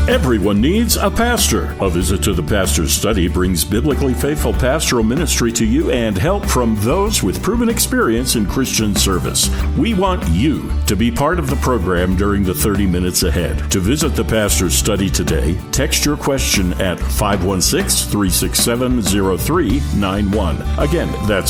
Everyone needs a pastor. A visit to the Pastor's Study brings biblically faithful pastoral ministry to you and help from those with proven experience in Christian service. We want you to be part of the program during the 30 minutes ahead. To visit the Pastor's Study today, text your question at 516-367-0391. Again, that's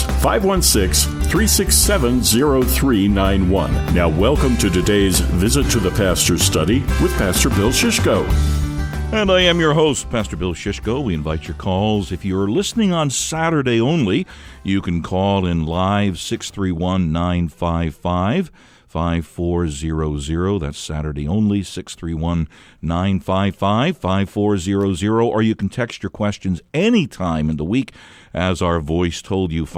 516-367-0391. Now, welcome to today's Visit to the Pastor's Study with Pastor Bill Shishko. And I am your host, Pastor Bill Shishko. We invite your calls. If you're listening on Saturday only, you can call in live 631-955-5400. That's Saturday only, 631-955-5400. Or you can text your questions anytime in the week. As our voice told you,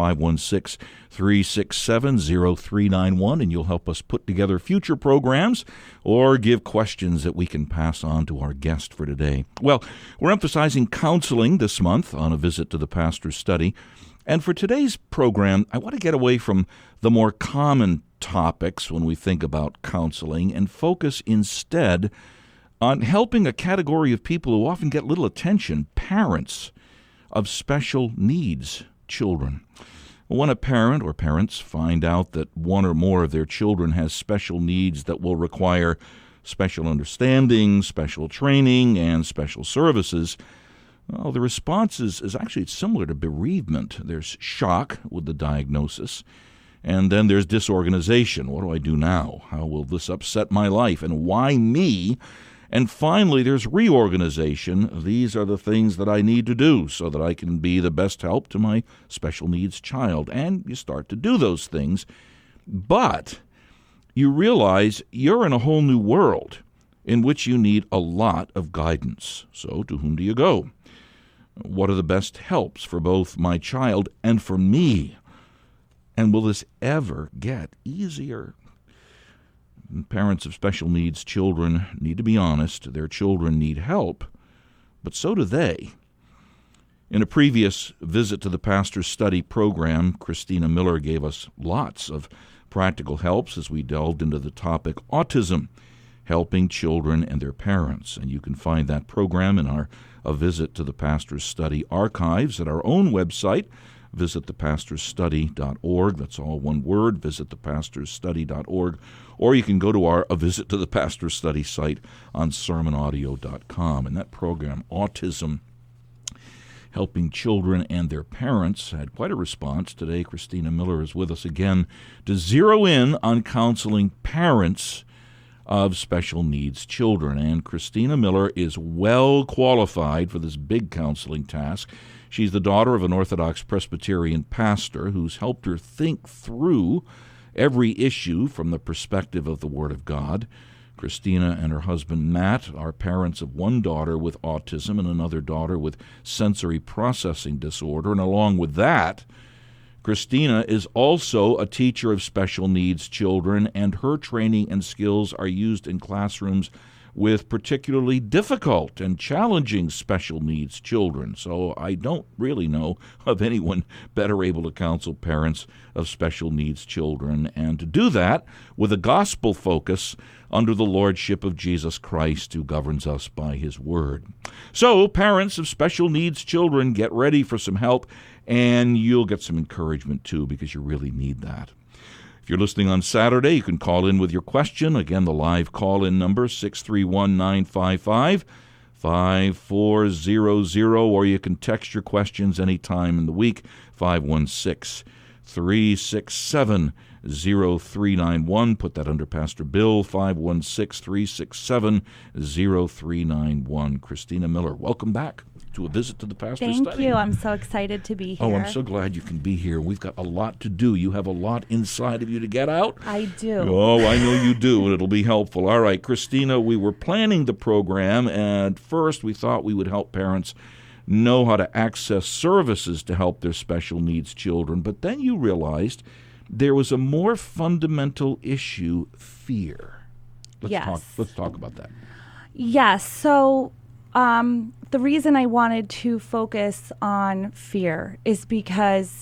516-367-0391, and you'll help us put together future programs or give questions that we can pass on to our guest for today. Well, we're emphasizing counseling this month on a visit to the Pastor's Study. And for today's program, I want to get away from the more common topics when we think about counseling and focus instead on helping a category of people who often get little attention, parents of special needs children. When a parent or parents find out that one or more of their children has special needs that will require special understanding, special training, and special services, well, the response is actually similar to bereavement. There's shock with the diagnosis, and then there's disorganization. What do I do now? How will this upset my life? And why me? And finally, there's reorganization. These are the things that I need to do so that I can be the best help to my special needs child. And you start to do those things, but you realize you're in a whole new world in which you need a lot of guidance. So to whom do you go? What are the best helps for both my child and for me? And will this ever get easier? Parents of special needs children need to be honest. Their children need help, but so do they. In a previous visit to the Pastor's Study program, Christina Miller gave us lots of practical helps as we delved into the topic autism, helping children and their parents. And you can find that program in our A Visit to the Pastor's Study archives at our own website, visitthepastorsstudy.org. That's all one word, visitthepastorsstudy.org. Or you can go to our A Visit to the Pastor's Study site on sermonaudio.com. And that program, Autism, helping children and their parents, had quite a response. Today, Christina Miller is with us again to zero in on counseling parents of special needs children. And Christina Miller is well qualified for this big counseling task. She's the daughter of an Orthodox Presbyterian pastor who's helped her think through every issue from the perspective of the Word of God. Christina and her husband Matt are parents of one daughter with autism and another daughter with sensory processing disorder. And along with that, Christina is also a teacher of special needs children, and her training and skills are used in classrooms with particularly difficult and challenging special needs children. So I don't really know of anyone better able to counsel parents of special needs children, and to do that with a gospel focus under the lordship of Jesus Christ, who governs us by his word. So parents of special needs children, get ready for some help, and you'll get some encouragement too, because you really need that. If you're listening on Saturday, you can call in with your question. Again, the live call-in number, 631-955-5400, or you can text your questions anytime in the week, 516-367-0391. Put that under Pastor Bill, 516-367-0391. Christina Miller, welcome back to A Visit to the Pastor's Study. Thank you. I'm so excited to be here. Oh, I'm so glad you can be here. We've got a lot to do. You have a lot inside of you to get out. I do. Oh, I know you do, and it'll be helpful. All right, Christina, we were planning the program, and first we thought we would help parents know how to access services to help their special needs children. But then you realized there was a more fundamental issue, fear. Let's talk about that. Yes. So the reason I wanted to focus on fear is because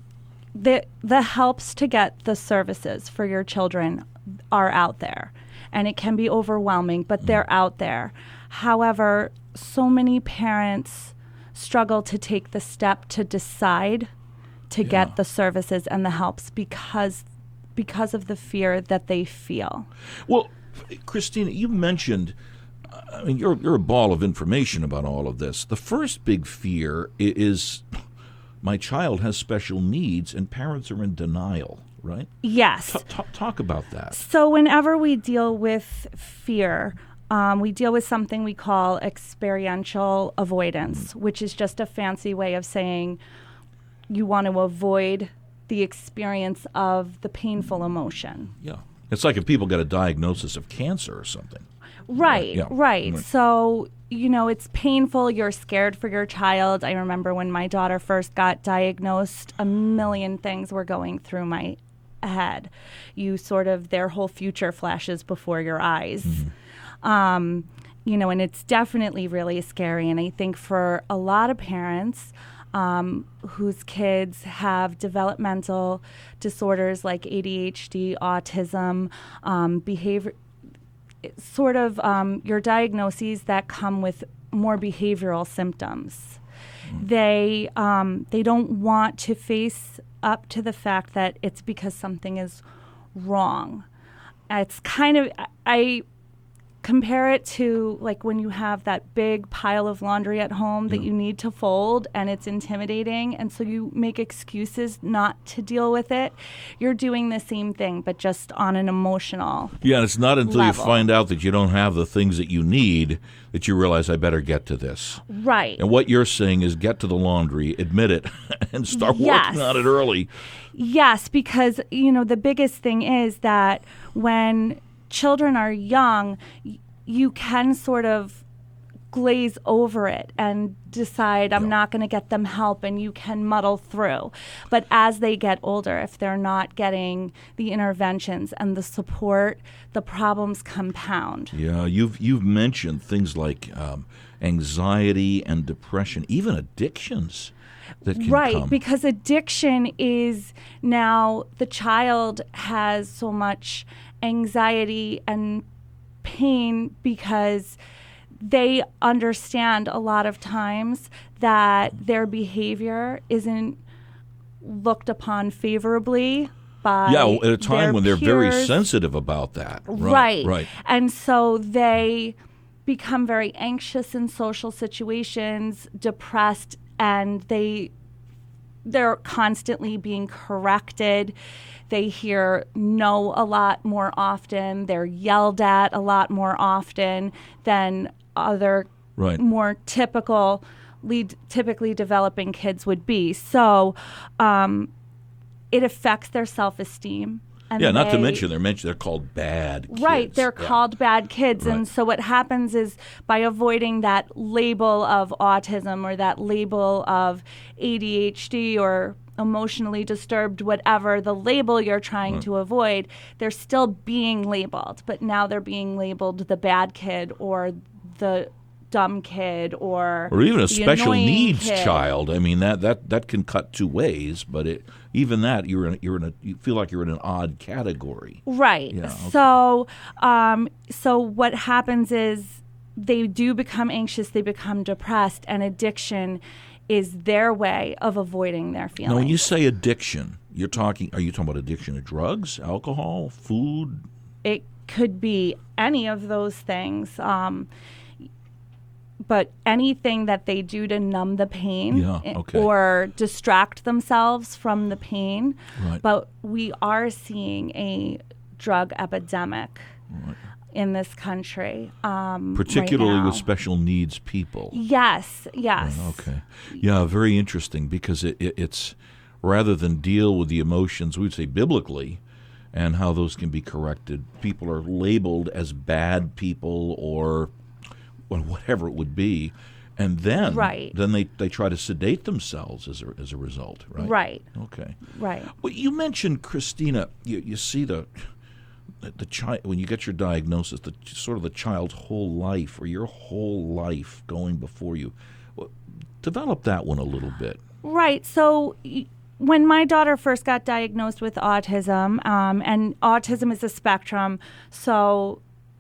the helps to get the services for your children are out there. and it can be overwhelming, but they're out there. However, so many parents struggle to take the step to decide to get the services and the helps because of the fear that they feel. Well, Christina, you mentioned, I mean, you're a ball of information about all of this. The first big fear is my child has special needs and parents are in denial, right? Yes. Talk about that. So whenever we deal with fear, we deal with something we call experiential avoidance, which is just a fancy way of saying you want to avoid the experience of the painful emotion. Yeah. It's like if people get a diagnosis of cancer or something. Right. So, it's painful. You're scared for your child. I remember when my daughter first got diagnosed, a million things were going through my head. Their whole future flashes before your eyes. And it's definitely really scary. And I think for a lot of parents whose kids have developmental disorders like ADHD, autism, behavior, your diagnoses that come with more behavioral symptoms. They don't want to face up to the fact that it's because something is wrong. It's kind of, I compare it to like when you have that big pile of laundry at home that you need to fold and it's intimidating, and so you make excuses not to deal with it. You're doing the same thing, but just on an emotional and it's not until level. you find out that you don't have the things that you need that you realize I better get to this. Right. And what you're saying is get to the laundry, admit it, and start working on it early. Yes, because, the biggest thing is that when children are young, you can sort of glaze over it and decide I'm not going to get them help, and you can muddle through. But as they get older, if they're not getting the interventions and the support, the problems compound. Yeah, you've mentioned things like anxiety and depression, even addictions that can come. Because addiction is now the child has so much anxiety and pain because they understand a lot of times that their behavior isn't looked upon favorably by at a time when peers. They're very sensitive about that. Right. And so they become very anxious in social situations, depressed, and they're constantly being corrected. They hear no a lot more often. They're yelled at a lot more often than other more typically developing kids would be. So it affects their self-esteem. And not to mention they're called bad kids. Right, they're called bad kids. Right. And so what happens is by avoiding that label of autism or that label of ADHD or emotionally disturbed, whatever the label you're trying to avoid, they're still being labeled. But now they're being labeled the bad kid or the dumb kid or even a special needs kid. Child. I mean that can cut two ways, but even that you feel like you're in an odd category. Right. Yeah, okay. So what happens is they do become anxious, they become depressed, and addiction is their way of avoiding their feelings. Now, when you say addiction, are you talking about addiction to drugs, alcohol, food? It could be any of those things. But anything that they do to numb the pain or distract themselves from the pain. Right. But we are seeing a drug epidemic in this country. Particularly right now. with special needs people. Yes. Okay. Yeah, very interesting because it's rather than deal with the emotions, we would say biblically, and how those can be corrected, people are labeled as bad people or whatever it would be, and then they try to sedate themselves as a result, right? Right. Okay. Right. Well, you mentioned, Christina, you see the child when you get your diagnosis, the sort of the child's whole life or your whole life going before you. Well, develop that one a little bit. Right. So when my daughter first got diagnosed with autism, and autism is a spectrum, so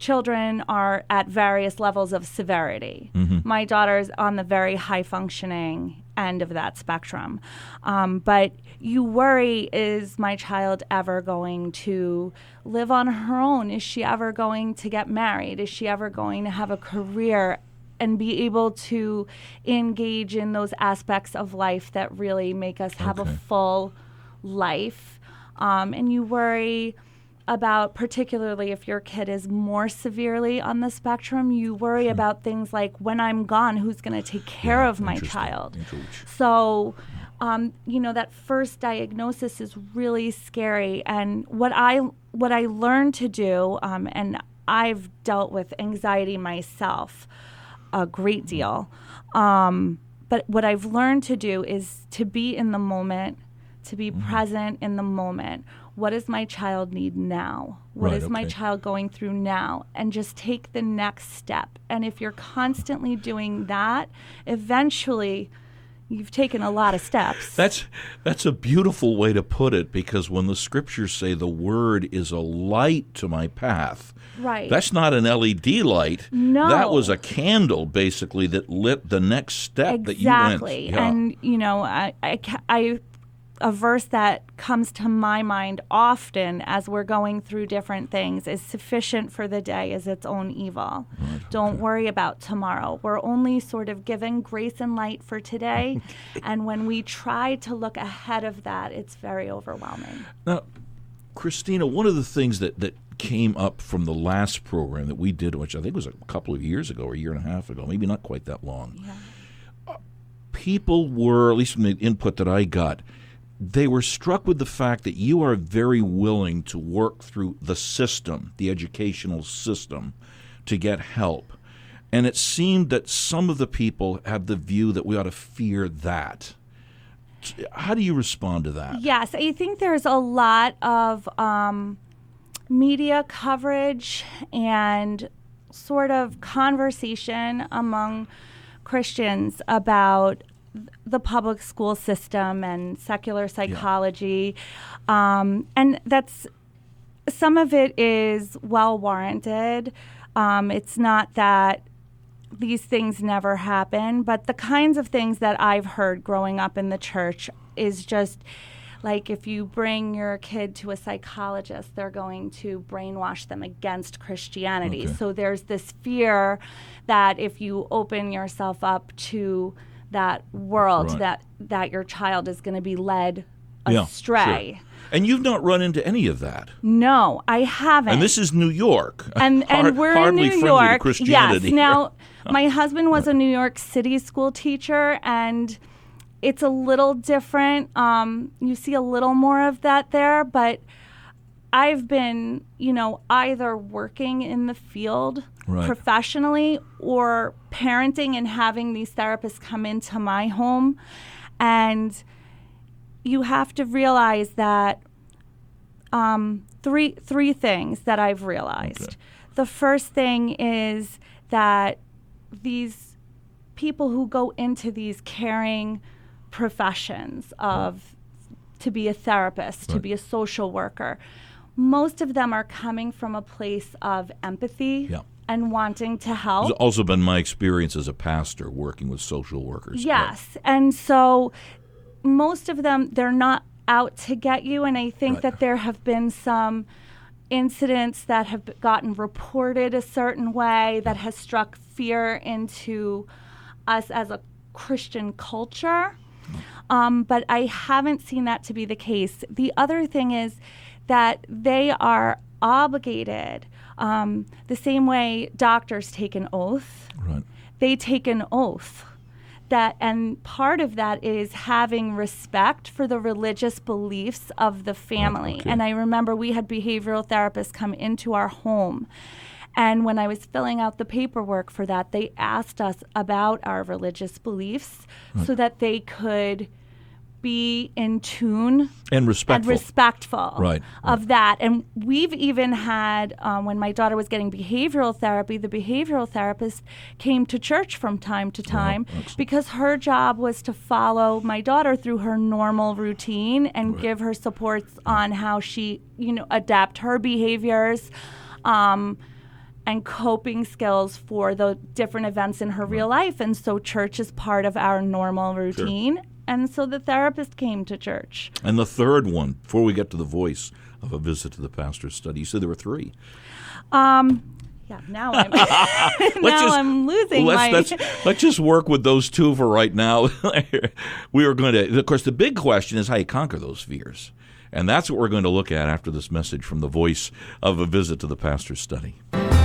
children are at various levels of severity. My daughter's on the very high functioning end of that spectrum. But you worry, is my child ever going to live on her own? Is she ever going to get married? Is she ever going to have a career and be able to engage in those aspects of life that really make us have a full life? And you worry about, particularly if your kid is more severely on the spectrum, you worry about things like, when I'm gone, who's going to take care of my child? So, that first diagnosis is really scary. And what I learned to do, and I've dealt with anxiety myself a great deal, but what I've learned to do is to be in the moment, to be present in the moment. What does my child need now? What is my child going through now? And just take the next step. And if you're constantly doing that, eventually you've taken a lot of steps. That's a beautiful way to put it, because when the scriptures say the word is a light to my path, that's not an LED light. No. That was a candle, basically, that lit the next step that you went. Exactly. And, a verse that comes to my mind often as we're going through different things is, sufficient for the day is its own evil. Don't worry about tomorrow. We're only sort of given grace and light for today. And when we try to look ahead of that, it's very overwhelming. Now, Christina, one of the things that came up from the last program that we did, which I think was a couple of years ago or a year and a half ago, maybe not quite that long, people were, at least from the input that I got, they were struck with the fact that you are very willing to work through the system, the educational system, to get help. And it seemed that some of the people have the view that we ought to fear that. How do you respond to that? Yes, I think there's a lot of media coverage and sort of conversation among Christians about the public school system and secular psychology. And that's, some of it is well warranted. It's not that these things never happen, but the kinds of things that I've heard growing up in the church is just like, if you bring your kid to a psychologist, they're going to brainwash them against Christianity. So there's this fear that if you open yourself up to that world, that your child is going to be led astray. Sure. And you've not run into any of that. No, I haven't. And this is New York. And we're in New York. To Christianity. Yes. Now, my husband was a New York City school teacher, and it's a little different. You see a little more of that there, but I've been, either working in the field professionally or parenting and having these therapists come into my home. And you have to realize that three things that I've realized. The first thing is that these people who go into these caring professions of to be a therapist, to be a social worker, most of them are coming from a place of empathy and wanting to help. It's also been my experience as a pastor working with social workers. Yes. And so most of them, they're not out to get you. And I think that there have been some incidents that have gotten reported a certain way that has struck fear into us as a Christian culture. But I haven't seen that to be the case. The other thing is that they are obligated, the same way doctors take an oath. They take an oath. And part of that is having respect for the religious beliefs of the family. And I remember we had behavioral therapists come into our home. And when I was filling out the paperwork for that, they asked us about our religious beliefs so that they could be in tune and respectful of that. And we've even had, when my daughter was getting behavioral therapy, the behavioral therapist came to church from time to time because her job was to follow my daughter through her normal routine and give her supports on how she, adapt her behaviors. and coping skills for the different events in her real life. And so church is part of our normal routine. Sure. And so the therapist came to church. And the third one, before we get to the voice of a visit to the pastor's study, you said there were 3. Yeah, now I'm losing let's just work with those 2 for right now. We are going to, of course, the big question is how you conquer those fears. And that's what we're going to look at after this message from the voice of a visit to the pastor's study.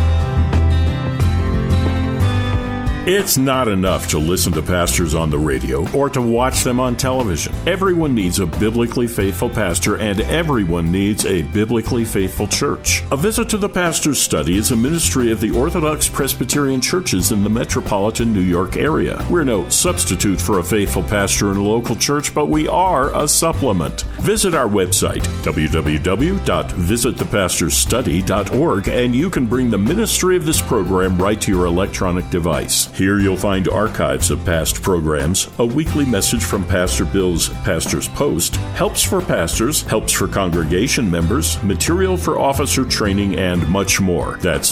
It's not enough to listen to pastors on the radio or to watch them on television. Everyone needs a biblically faithful pastor, and everyone needs a biblically faithful church. A Visit to the Pastor's Study is a ministry of the Orthodox Presbyterian churches in the metropolitan New York area. We're no substitute for a faithful pastor in a local church, but we are a supplement. Visit our website, www.visitthepastorstudy.org, and you can bring the ministry of this program right to your electronic device. Here you'll find archives of past programs, a weekly message from Pastor Bill's Pastor's Post, helps for pastors, helps for congregation members, material for officer training, and much more. That's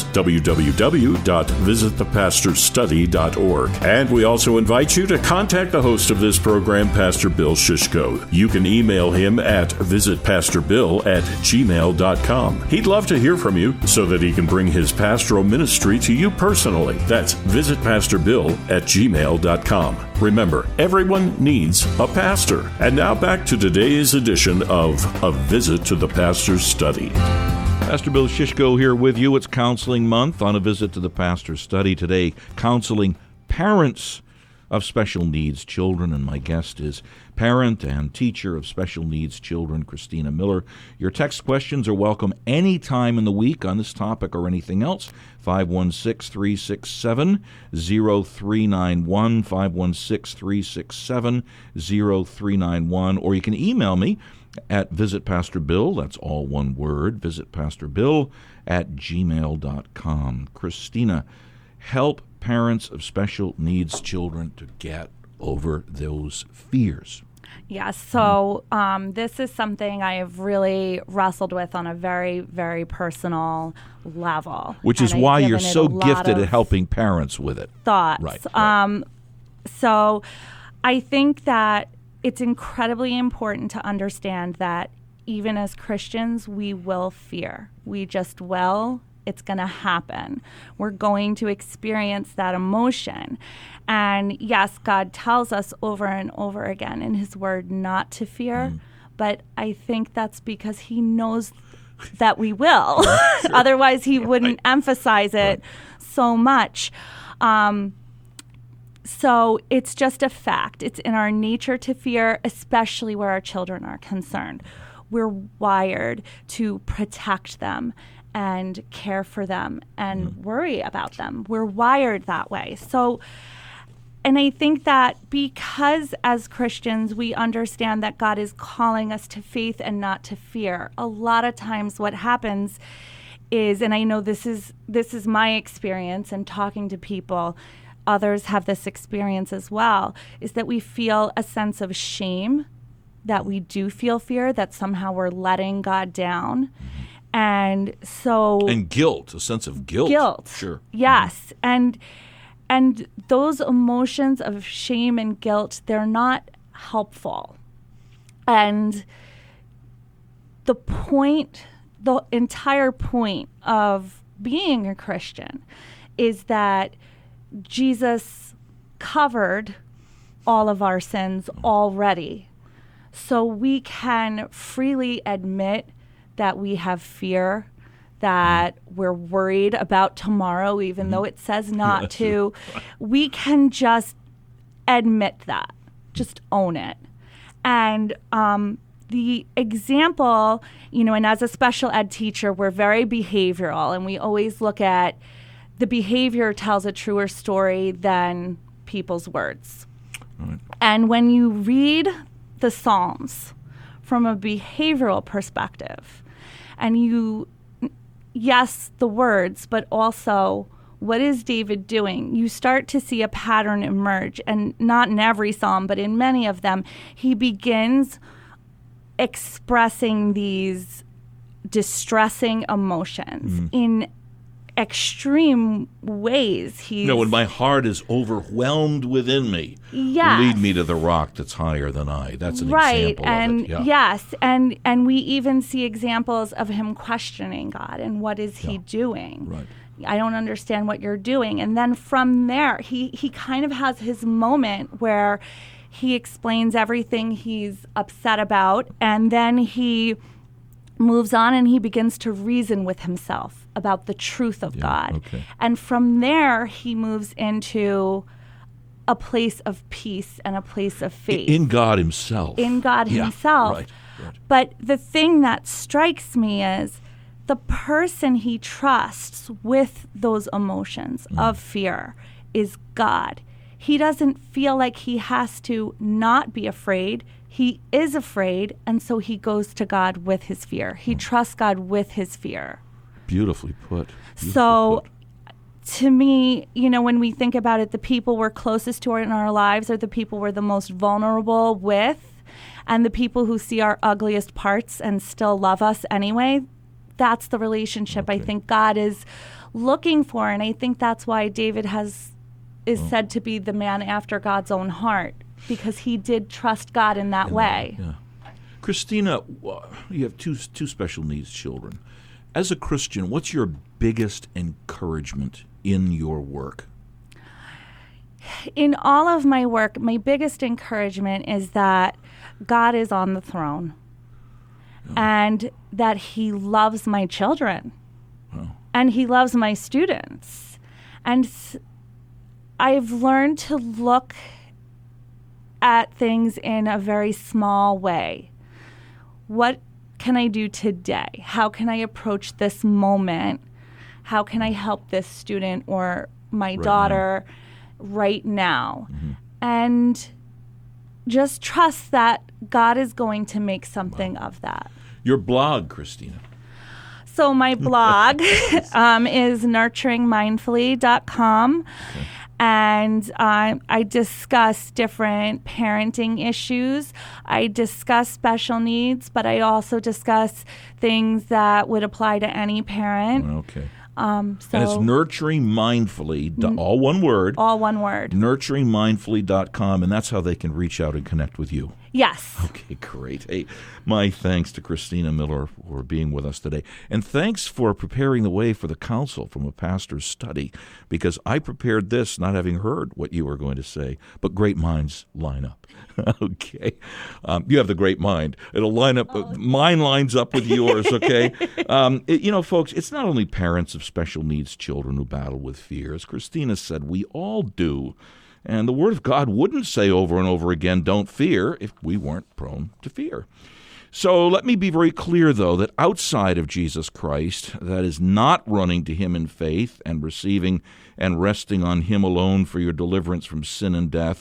www.visitthepastorstudy.org. And we also invite you to contact the host of this program, Pastor Bill Shishko. You can email him at visitpastorbill@gmail.com. He'd love to hear from you so that he can bring his pastoral ministry to you personally. That's visitpastorbill@gmail.com. Remember, everyone needs a pastor. And now back to today's edition of A Visit to the Pastor's Study. Pastor Bill Shishko here with you. It's Counseling Month on A Visit to the Pastor's Study. Today, counseling parents of special needs children, and my guest is parent and teacher of special needs children, Christina Miller. Your text questions are welcome any time in the week on this topic or anything else. 516-367-0391, 516-367-0391, or you can email me at visitpastorbill, that's all one word, visitpastorbill@gmail.com. Christina, help parents of special needs children to get over those fears. Yes, so this is something I have really wrestled with on a very, very personal level. Which is why you're so gifted at helping parents with it. Thoughts. Right. So I think that it's incredibly important to understand that even as Christians, we will fear. We just will. It's going to happen. We're going to experience that emotion. And yes, God tells us over and over again in His Word not to fear, but I think that's because He knows that we will. Sure. Otherwise, He wouldn't emphasize it so much. So it's just a fact. It's in our nature to fear, especially where our children are concerned. We're wired to protect them and care for them and worry about them. We're wired that way. So, and I think that because as Christians, we understand that God is calling us to faith and not to fear, a lot of times what happens is, and I know this is my experience and talking to people, others have this experience as well, is that we feel a sense of shame, that we do feel fear, that somehow we're letting God down. And guilt, a sense of guilt. Guilt. Sure. Yes. And those emotions of shame and guilt, they're not helpful. And the entire point of being a Christian is that Jesus covered all of our sins already. So we can freely admit that we have fear, that we're worried about tomorrow, even though it says not to. We can just admit that, just own it. And the example, and as a special ed teacher, we're very behavioral, and we always look at the behavior tells a truer story than people's words. Right. And when you read the Psalms from a behavioral perspective, and yes, the words, but also what is David doing? You start to see a pattern emerge, and not in every psalm, but in many of them, he begins expressing these distressing emotions in extreme ways. He's when my heart is overwhelmed within me, yes. lead me to the rock that's higher than I. That's an example and of it. Yeah. Yes, and we even see examples of him questioning God and what is he doing. Right. I don't understand what you're doing. And then from there, he kind of has his moment where he explains everything he's upset about, and then he moves on and he begins to reason with himself about the truth of God. Okay. And from there, he moves into a place of peace and a place of faith. In God himself. In God himself. Right. But the thing that strikes me is the person he trusts with those emotions of fear is God. He doesn't feel like he has to not be afraid. He is afraid, and so he goes to God with his fear. He trusts God with his fear. Beautifully put. To me, when we think about it, the people we're closest to in our lives are the people we're the most vulnerable with, and the people who see our ugliest parts and still love us anyway. That's the relationship I think God is looking for, and I think that's why David is said to be the man after God's own heart, because he did trust God in that way. Yeah. Christina, you have two special needs children. As a Christian, what's your biggest encouragement in your work? In all of my work, my biggest encouragement is that God is on the throne and that he loves my children and he loves my students. And I've learned to look at things in a very small way. What can I do today? How can I approach this moment? How can I help this student or my daughter right now? Mm-hmm. And just trust that God is going to make something of that. Your blog, Christina. So my blog is nurturingmindfully.com. Okay. And I discuss different parenting issues. I discuss special needs, but I also discuss things that would apply to any parent. Okay. And it's Nurturing Mindfully, all one word. All one word. Nurturingmindfully.com, and that's how they can reach out and connect with you. Yes. Okay, great. Hey, my thanks to Christina Miller for being with us today. And thanks for preparing the way for the counsel from a pastor's study, because I prepared this not having heard what you were going to say, but great minds line up. Okay. You have the great mind. It'll line up. Mine lines up with yours, okay? Folks, it's not only parents of special needs children who battle with fear. As Christina said, we all do. And the Word of God wouldn't say over and over again, don't fear, if we weren't prone to fear. So let me be very clear, though, that outside of Jesus Christ, that is not running to him in faith and receiving and resting on him alone for your deliverance from sin and death,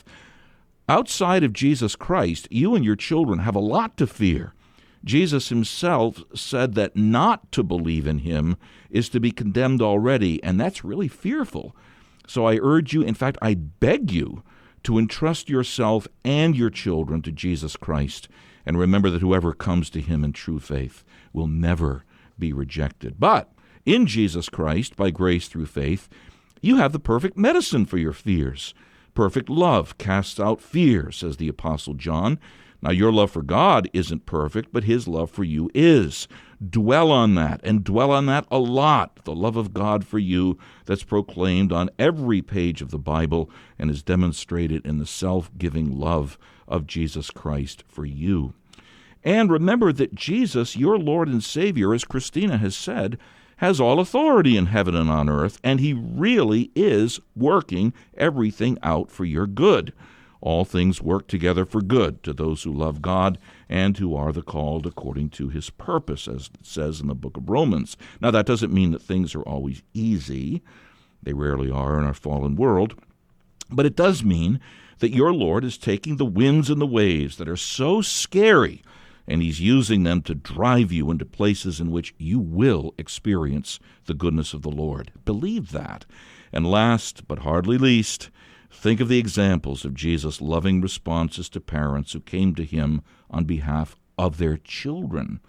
outside of Jesus Christ, you and your children have a lot to fear. Jesus himself said that not to believe in him is to be condemned already, and that's really fearful. So I urge you, in fact, I beg you, to entrust yourself and your children to Jesus Christ, and remember that whoever comes to him in true faith will never be rejected. But in Jesus Christ, by grace through faith, you have the perfect medicine for your fears. Perfect love casts out fear, says the Apostle John. Now, your love for God isn't perfect, but his love for you is. Dwell on that, and dwell on that a lot, the love of God for you that's proclaimed on every page of the Bible and is demonstrated in the self-giving love of Jesus Christ for you. And remember that Jesus, your Lord and Savior, as Christina has said, has all authority in heaven and on earth, and he really is working everything out for your good. All things work together for good to those who love God and who are the called according to his purpose, as it says in the book of Romans. Now, that doesn't mean that things are always easy. They rarely are in our fallen world. But it does mean that your Lord is taking the winds and the waves that are so scary, and he's using them to drive you into places in which you will experience the goodness of the Lord. Believe that. And last, but hardly least, think of the examples of Jesus' loving responses to parents who came to him on behalf of their children.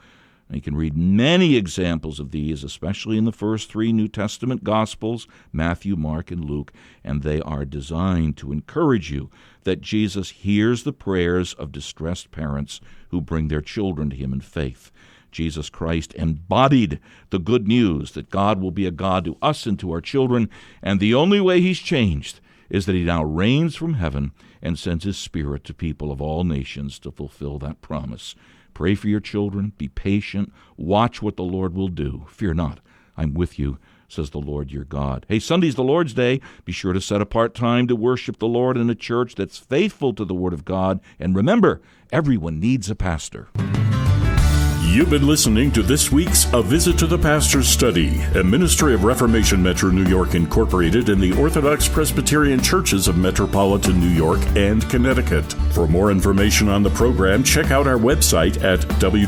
You can read many examples of these, especially in the first 3 New Testament Gospels, Matthew, Mark, and Luke, and they are designed to encourage you that Jesus hears the prayers of distressed parents who bring their children to him in faith. Jesus Christ embodied the good news that God will be a God to us and to our children, and the only way he's changed is that he now reigns from heaven and sends his Spirit to people of all nations to fulfill that promise. Pray for your children. Be patient. Watch what the Lord will do. Fear not. I'm with you, says the Lord your God. Hey, Sunday's the Lord's Day. Be sure to set apart time to worship the Lord in a church that's faithful to the Word of God. And remember, everyone needs a pastor. You've been listening to this week's A Visit to the Pastor's Study, a ministry of Reformation Metro New York Incorporated in the Orthodox Presbyterian Churches of Metropolitan New York and Connecticut. For more information on the program, check out our website at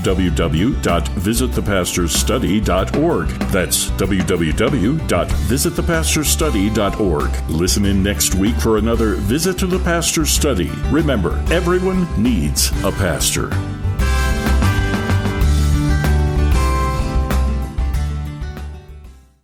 www.visitthepastorsstudy.org. That's www.visitthepastorsstudy.org. Listen in next week for another Visit to the Pastor's Study. Remember, everyone needs a pastor.